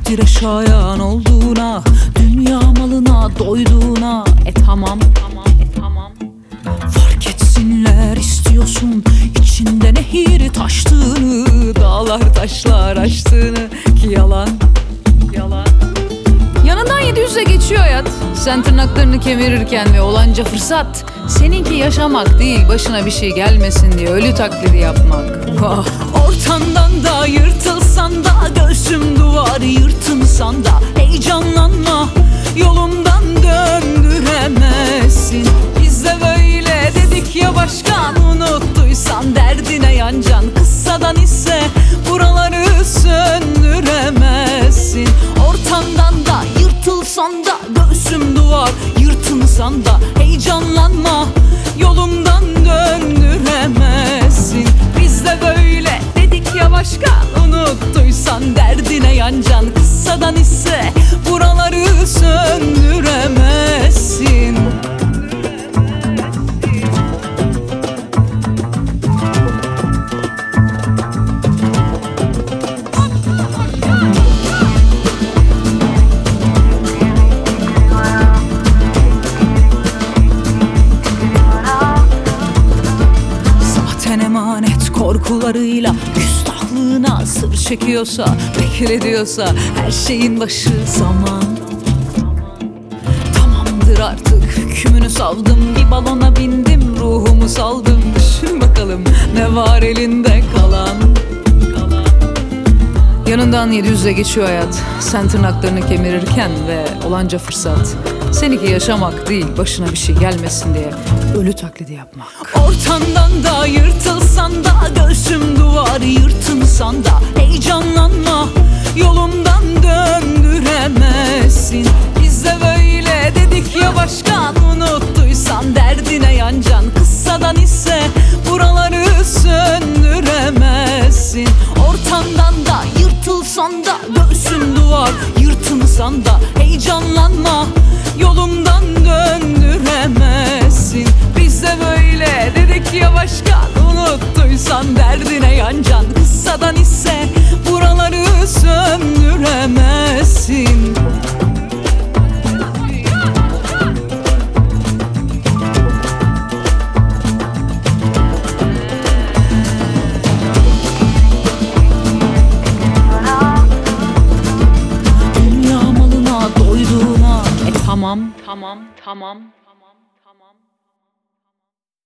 Takdire şayan olduğuna, dünya malına doyduğuna, tamam, tamam. Fark etsinler istiyorsun içinde nehir taştığını, dağlar taşlar aştığını, ki yalan. Yanından 700'e geçiyor hayat, sen tırnaklarını kemirirken ve olanca fırsat. Seninki yaşamak değil, başına bir şey gelmesin diye ölü taklidi yapmak. Ortandan da yırtılsan da, göğsüm duvar yırtınsan da, heyecanlanma, yolumdan döndüremezsin. Biz de böyle dedik ya başkan, unuttuysan derdine yancan. Kıssadan ise buraları söndüremezsin. Ortandan da yırtılsan da, göğsüm duvar yırtınsan da, heyecanlanma, yolumdan döndüremezsin. Biz de böyle dedik ya başkan, unuttuysan derdine yancan. Kıssadan ise buraları söndüremezsin. Emanet korkularıyla, küstahlığına sır çekiyorsa, bekle diyorsa, her şeyin başı zaman. Tamamdır artık, hükmünü savdım, bir balona bindim, ruhumu saldım. Düşün bakalım ne var elinde kalan. Yanından 700'e geçiyor hayat, sen tırnaklarını kemirirken ve olanca fırsat. Seninki yaşamak değil, başına bir şey gelmesin diye ölü taklidi yapmak. Ortandan da yırtılsan da, göğsüm duvar yırtınsan da, heyecanlanma, yolumdan döndüremezsin. Biz de böyle dedik ya başkan, unuttuysan derdine yancan. Kıssadan ise buraları söndüremezsin. Ortandan da yırtılsan da, göğsün duvar yırtınsan da, heyecanlanma, yolumdan döndüremezsin. Biz de böyle dedik ya başkan, unuttuysan derdine yancan. Kıssadan ise buraları söndüremezsin. Dünya malına doyduğuna, tamam.